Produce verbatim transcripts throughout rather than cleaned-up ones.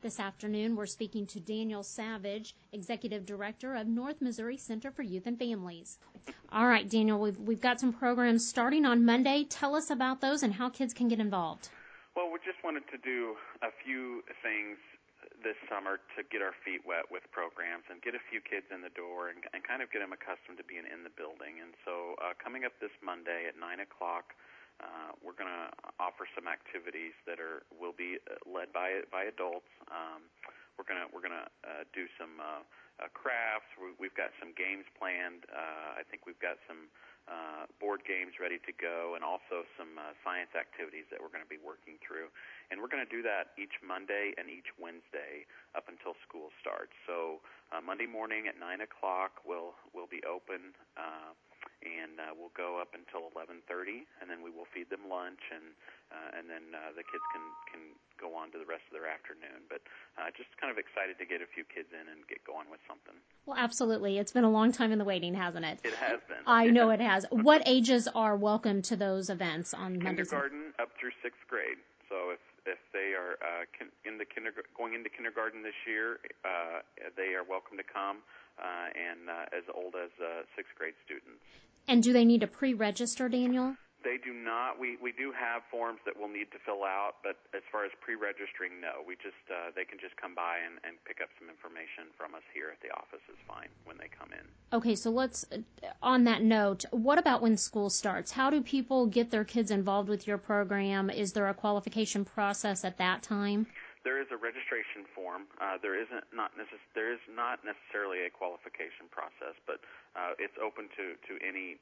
This afternoon, we're speaking to Daniel Savage, Executive Director of North Missouri Center for Youth and Families. All right, Daniel, we've, we've got some programs starting on Monday. Tell us about those and how kids can get involved. Well, we just wanted to do a few things this summer to get our feet wet with programs and get a few kids in the door and, and kind of get them accustomed to being in the building. And so uh, coming up this Monday at nine o'clock, Uh, we're going to offer some activities that are will be led by by adults. Um, we're going to we're going to uh, do some uh, uh, crafts. We, we've got some games planned. Uh, I think we've got some uh, board games ready to go, and also some uh, science activities that we're going to be working through. And we're going to do that each Monday and each Wednesday up until school starts. So uh, Monday morning at nine o'clock we'll we'll be open. Uh, And uh, we'll go up until eleven thirty, and then we will feed them lunch, and uh, and then uh, the kids can, can go on to the rest of their afternoon. But uh, just kind of excited to get a few kids in and get going with something. Well, absolutely. It's been a long time in the waiting, hasn't it? It has been. I know it has. What ages are welcome to those events on Mondays? Kindergarten up through sixth grade. So if if they are uh, in the kinder, going into kindergarten this year, uh, they are welcome to come, uh, and uh, as old as uh, sixth grade students. And do they need to pre-register, Daniel? They do not. We we do have forms that we'll need to fill out, but as far as pre-registering, no. We just uh, they can just come by and, and pick up some information from us here at the office is fine when they come in. Okay, so let's, on that note, what about when school starts? How do people get their kids involved with your program? Is there a qualification process at that time? There is a registration form. Uh, there isn't not necess- there is not necessarily a qualification process, but uh, it's open to, to any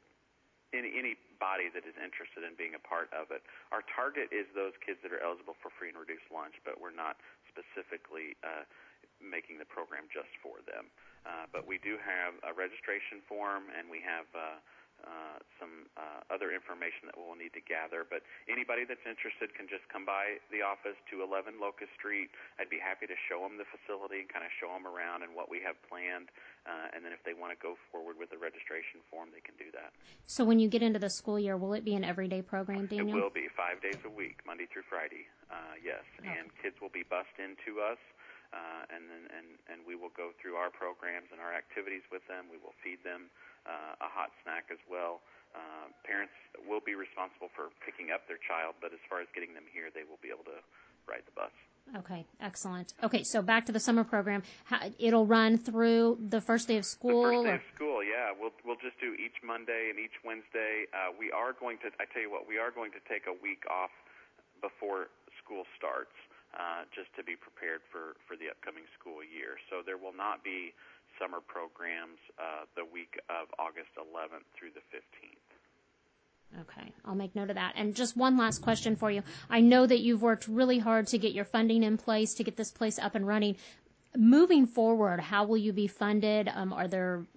any anybody that is interested in being a part of it. Our target is those kids that are eligible for free and reduced lunch, but we're not specifically uh, making the program just for them. Uh, but we do have a registration form, and we have uh, Uh, some uh, other information that we'll need to gather. But anybody that's interested can just come by the office to eleven Locust Street. I'd be happy to show them the facility and kind of show them around and what we have planned. Uh, and then if they want to go forward with the registration form, they can do that. So when you get into the school year, will it be an everyday program, Daniel? It will be five days a week, Monday through Friday. Uh, yes, okay. And kids will be bussed into us. Uh, and then and, and we will go through our programs and our activities with them. We will feed them uh, a hot snack as well. Uh, parents will be responsible for picking up their child, but as far as getting them here, they will be able to ride the bus. Okay, excellent. Okay, so back to the summer program. How, it'll run through the first day of school? The first day or? of school, yeah. We'll we'll just do each Monday and each Wednesday. Uh, we are going to, I tell you what, we are going to take a week off before school starts. Uh, just to be prepared for, for the upcoming school year. So there will not be summer programs uh, the week of August eleventh through the fifteenth. Okay, I'll make note of that. And just one last question for you. I know that you've worked really hard to get your funding in place, to get this place up and running. Moving forward, how will you be funded? Um, are there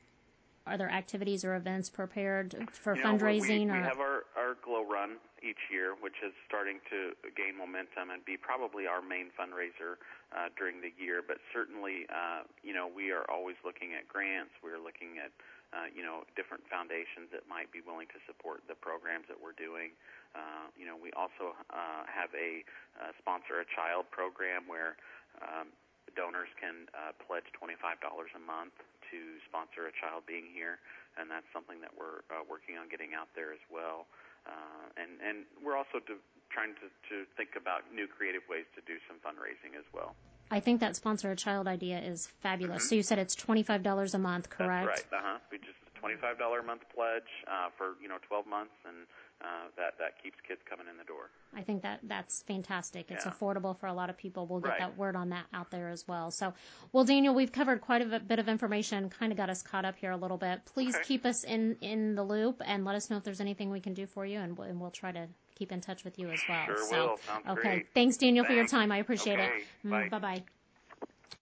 are there activities or events prepared for you know, fundraising? We, we or? have our, our Glow Run each year, which is starting to gain momentum and be probably our main fundraiser uh, during the year. But certainly, uh, you know, we are always looking at grants. We're looking at, uh, you know, different foundations that might be willing to support the programs that we're doing. Uh, you know, we also uh, have a uh, Sponsor a Child program where um, donors can uh, pledge twenty-five dollars a month to sponsor a child being here, and that's something that we're uh, working on getting out there as well. Uh, and, and we're also to, trying to, to think about new creative ways to do some fundraising as well. I think that Sponsor a Child idea is fabulous. Mm-hmm. So you said it's twenty-five dollars a month, correct? That's right. Uh-huh. We just a twenty-five dollars a month pledge uh, for, you know, twelve months, and uh, that, that keeps kids coming in the door. I think that that's fantastic. It's yeah. affordable for a lot of people. We'll get right. that word on that out there as well. So, well, Daniel, we've covered quite a bit of information, kind of got us caught up here a little bit. Please okay. keep us in, in the loop and let us know if there's anything we can do for you, and we'll, and we'll try to keep in touch with you as well. Sure so, will. Sounds okay. great. Thanks, Daniel, Thanks. for your time. I appreciate okay. it. Bye. Bye-bye.